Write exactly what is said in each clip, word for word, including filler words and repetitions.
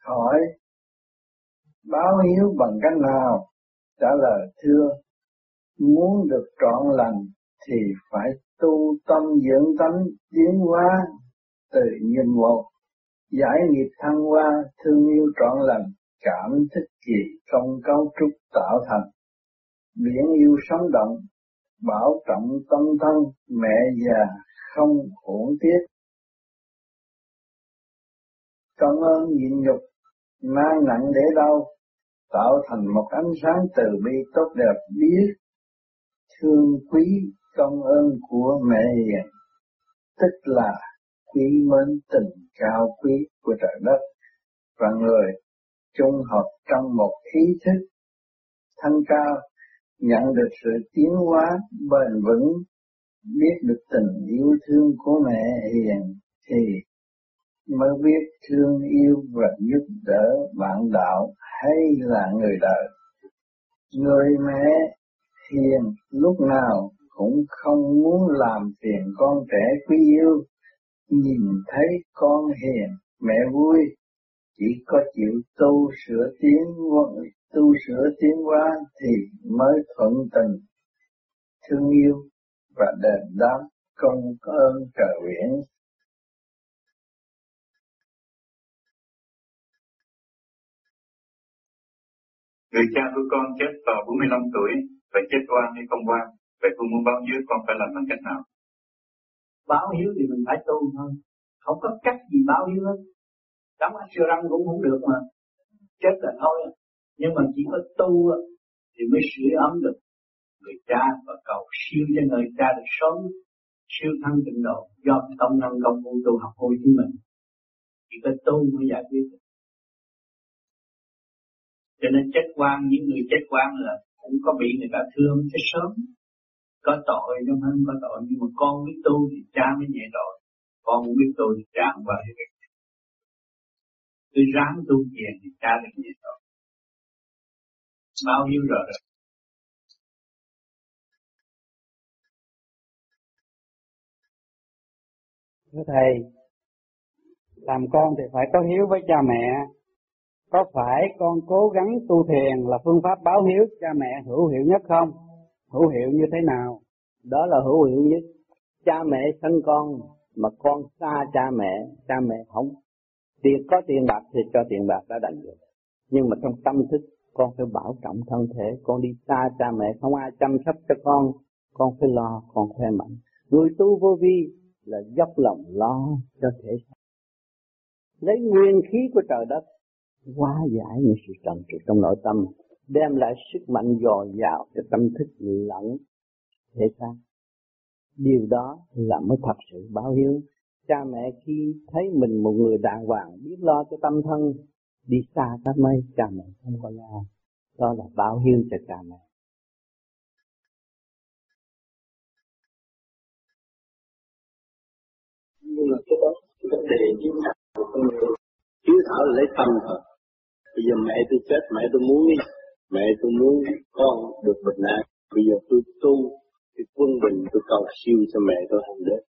Hỏi báo hiếu bằng cách nào? Trả lời thưa, muốn được trọn lành thì phải tu tâm dưỡng tánh tiến hóa từ nhìn một, giải nghiệp thăng hoa, thương yêu trọn lành, cảm thức gì trong cấu trúc tạo thành, biển yêu sống động, bảo trọng tâm thân, mẹ già không uổng tiếc. Công ơn nhịn nhục, mang nặng để đâu, tạo thành một ánh sáng từ bi tốt đẹp, biết thương quý công ơn của mẹ hiền, tức là quý mến tình cao quý của trời đất và người chung hợp trong một ý thức thanh cao, nhận được sự tiến hóa bền vững, biết được tình yêu thương của mẹ hiền thì mới biết thương yêu và giúp đỡ bạn đạo hay là người đời. Người mẹ hiền lúc nào cũng không muốn làm phiền con trẻ quý yêu, nhìn thấy con hiền mẹ vui, chỉ có chịu tu sửa tiến tu sửa tiến hóa thì mới thuận tình thương yêu và đền đáp công ơn trời biển. Người cha của con chết vào bốn mươi lăm tuổi, phải chết oan hay không oan? Vậy con muốn báo hiếu con phải làm bằng cách nào? Báo hiếu thì mình phải tu thôi, không có cách gì báo hiếu hết. Đóng ách siêu răng cũng không được mà, chết là thôi. Nhưng mà chỉ có tu thì mới sưởi ấm được người cha và cầu siêu cho người cha được sớm siêu thăng tịnh độ do tâm năng công phu tu học của chính mình. Chỉ có tu mới giải quyết được. Cho nên chết quan, những người chết quan là cũng có bị người ta thương chết sớm. Có tội nhưng không có tội, nhưng mà con biết tu thì cha mới nhẹ tội. Con không biết tu thì cha không bao giờ biết. Tôi ráng tu thiền thì cha được nhẹ tội. Bao nhiêu rồi rồi. Thưa Thầy, làm con thì phải có hiếu với cha mẹ. Có phải con cố gắng tu thiền là phương pháp báo hiếu cha mẹ hữu hiệu nhất không? Hữu hiệu như thế nào? Đó là hữu hiệu nhất. Cha mẹ sinh con mà con xa cha mẹ, cha mẹ không tiền có tiền bạc thì cho tiền bạc đã đành được. Nhưng mà trong tâm thức con phải bảo trọng thân thể, con đi xa cha mẹ không ai chăm sóc cho con, con phải lo, con khỏe mạnh. Người tu vô vi là dốc lòng lo cho thể xác, lấy nguyên khí của trời đất hóa giải những sự trần trụi trong nội tâm, đem lại sức mạnh dồi dào cho tâm thức lẫn thể xác. Điều đó là mới thật sự báo hiếu. Cha mẹ khi thấy mình một người đàng hoàng biết lo cho tâm thân, đi xa tới mấy cha mẹ không có lo, đó là báo hiếu cho cha mẹ. Nhưng mà cái đó cái vấn đề hiếu thảo của con người, hiếu thảo là lấy tâm thôi. Bây giờ mẹ tôi chết, mẹ tôi muốn đi, mẹ tôi muốn con được bình an. Bây giờ tôi tu, tôi quân bình, tôi cầu siêu cho mẹ tôi hành đến.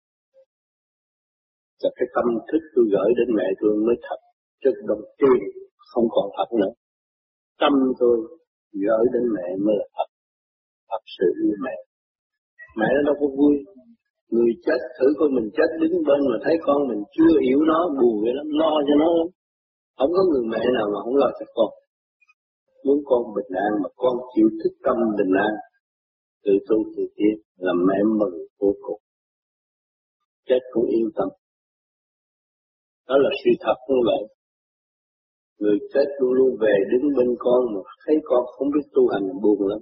Và cái tâm thức tôi gửi đến mẹ tôi mới thật, chứ đồng tiền không còn thật nữa. Tâm tôi gửi đến mẹ mới là thật, thật sự yêu mẹ. Mẹ nó đâu có vui. Người chết thử coi mình chết đứng bên mà thấy con mình chưa hiểu nó, buồn vậy lắm, lo cho nó lắm. Không có người mẹ nào mà không lo cho con. Muốn con bình an mà con chịu thức tâm bình an, tự tu tự tiến là mẹ mừng vô cùng. Chết cũng yên tâm. Đó là sự thật như vậy. Người chết luôn luôn về đứng bên con mà thấy con không biết tu hành buồn lắm.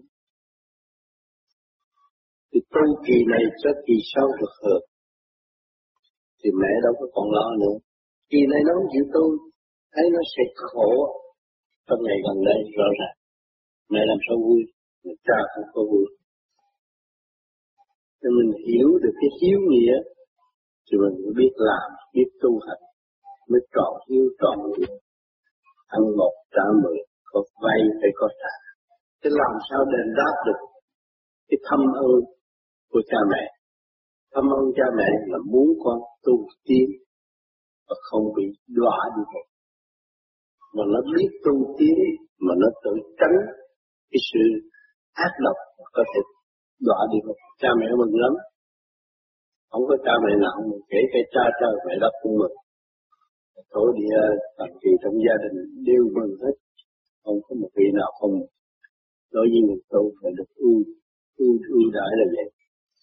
Thì tu kỳ này cho kỳ sau được hợp. Thì mẹ đâu có còn lo nữa. Kỳ này nó không chịu tu, thấy nó sẽ khổ. Trong ngày gần đây rõ ràng. Mẹ làm sao vui, người cha cũng có vui. Nên mình hiểu được cái hiếu nghĩa, thì mình mới biết làm, biết tu hành, mới trọn hiếu trọn nghĩa. Ăn một trả mười, có vay phải có trả. Thế làm sao đền đáp được cái thâm ơn của cha mẹ? Thâm ơn cha mẹ là muốn con tu tiến và không bị đọa đi hết. mà nó biết tu tiến, mà nó tự tránh cái sự ác độc có thể đọa đi một cha mẹ mừng lắm. Không có cha mẹ nào mà kể cái cha cha mẹ đất cũng mừng. Thổ địa tận kỳ trong gia đình đều mừng hết, không có một vị nào không mừng. Đối với người tu phải được ưu ưu ưu đãi là vậy.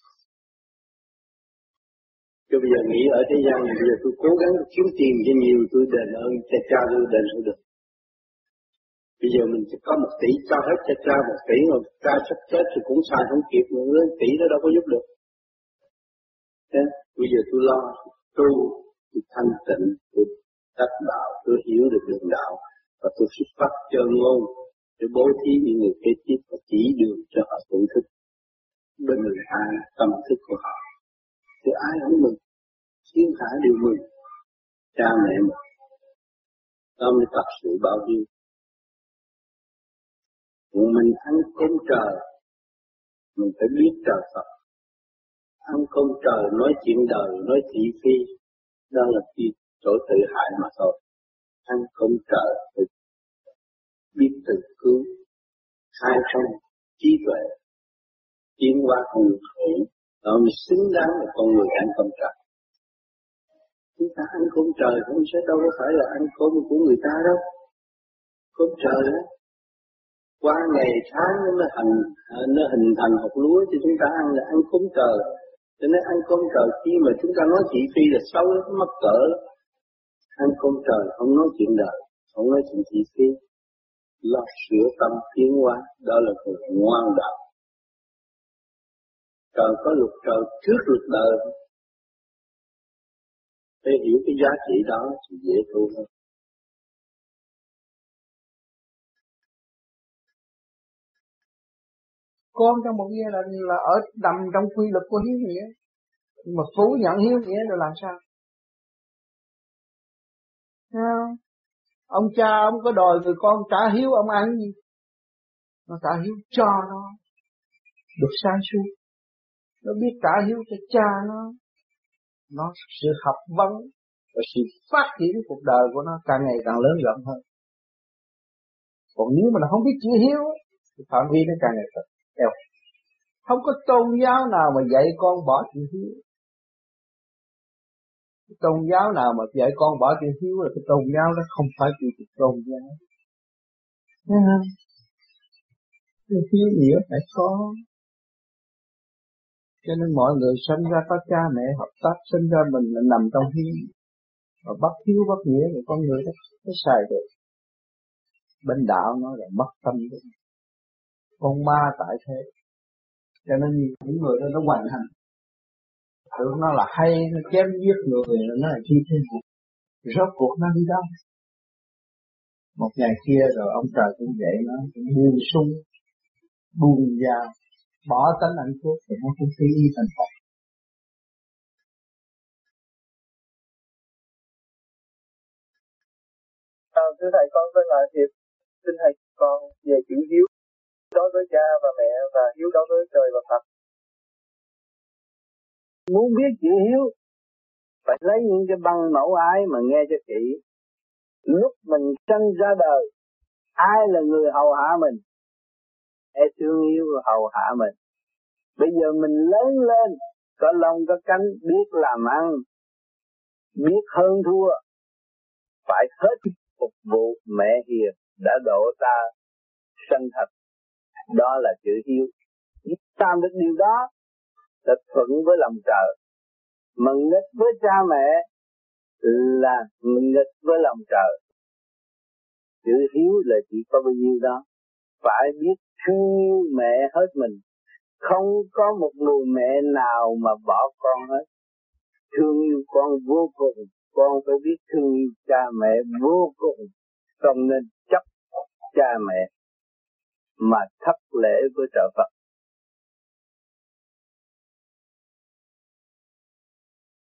Chứ bây giờ nghĩ ở thế gian này, bây giờ tôi cố gắng kiếm tiền cho nhiều, tôi đền ơn cha cha tôi đền sao được. Bây giờ mình chỉ có một tỷ cho hết cha cha một tỷ, mà cha sắp chết thì cũng xài không kịp, mà lên tỷ đó đâu có giúp được. Thế bây giờ tôi lo tu, tôi thanh tịnh, tôi đắc đạo, tôi hiểu được đường đạo, và tôi xuất phát chân ngôn để bố thí những người kế tiếp và chỉ đường cho họ tự thức bên người ai tâm thức của họ. Thì ai không mừng, thiên hạ đều mừng, cha mẹ mừng, đó mới thật sự bao nhiêu. Mình ăn cơm trời, mình phải biết trời Phật. Ăn cơm trời nói chuyện đời, nói thị phi, đó là cái chỗ tự hại mà thôi. Ăn cơm trời phải biết tự cứu, khai thông trí tuệ, tiến hóa không khổ, đó mới xứng đáng là con người ăn cơm trời. Chúng ta ăn cơm trời không sẽ đâu có phải là ăn cơm của người ta đâu. Cơm trời đó, qua ngày tháng nó hình nó hình thành hột lúa cho chúng ta ăn là ăn cơm trời. Cho nên ăn cơm trời khi mà chúng ta nói thị phi là xấu lắm, mắc cỡ. Ăn cơm trời không nói chuyện đời, không nói chuyện thị phi, lo sửa tâm tiến hóa, đó là người ngoan đạo. Trời có luật trời trước luật đời, để hiểu cái giá trị đó thì dễ tu hơn. Con trong một giai đoạn là ở nằm trong quy luật của hiếu nghĩa, mà phủ nhận hiếu nghĩa rồi làm sao? Không. Ông cha ông có đòi người con trả hiếu, ông ăn gì? Nó trả hiếu cho nó được sáng suốt, nó biết trả hiếu cho cha nó, nó sự học vấn và sự phát triển cuộc đời của nó càng ngày càng lớn rộng hơn. Còn nếu mà nó không biết chữ hiếu thì phạm vi nó càng ngày càng eo. Không có tôn giáo nào mà dạy con bỏ chữ hiếu. Tôn giáo nào mà dạy con bỏ chữ hiếu là cái tôn giáo đó không phải chữ tôn giáo. Thấy không? Cái hiếu nghĩa phải có. Cho nên mọi người sinh ra có cha mẹ hợp tác, sinh ra mình là nằm trong hiếu. Và bất hiếu bất nghĩa thì con người nó nó xài được. Bên đạo nó là mất tâm được. Con ma tại thế. Cho nên những người đó nó hoành hành. Tưởng nó là hay, nó chém giết người, nó là chi thế. Rốt cuộc nó đi đâu? Một ngày kia rồi ông trời cũng vậy, nó cũng buông sung, buông dao, bỏ tánh hạnh phúc thì nó cũng phi y thành Phật. À, thưa thầy, con tên là Hiệp. Xin thầy con về chữ hiếu đối với cha và mẹ và hiếu đối với trời và Phật. Muốn biết chữ hiếu phải lấy những cái băng mẫu ái mà nghe cho kỹ. Lúc mình sinh ra đời, ai là người hầu hạ mình? Hãy thương yêu và hầu hạ mình. Bây giờ mình lớn lên, có lông có cánh, biết làm ăn, biết hơn thua, phải hết phục vụ mẹ hiền đã độ ta sanh thật. Đó là chữ hiếu. Làm được điều đó là thuận với lòng trời. Mà nghịch với cha mẹ là nghịch với lòng trời. Chữ hiếu là chỉ có bao nhiêu đó. Phải biết thương yêu mẹ hết mình. Không có một người mẹ nào mà bỏ con hết. Thương yêu con vô cùng. Con phải biết thương yêu cha mẹ vô cùng. Không nên chấp cha mẹ mà thất lễ với trời Phật.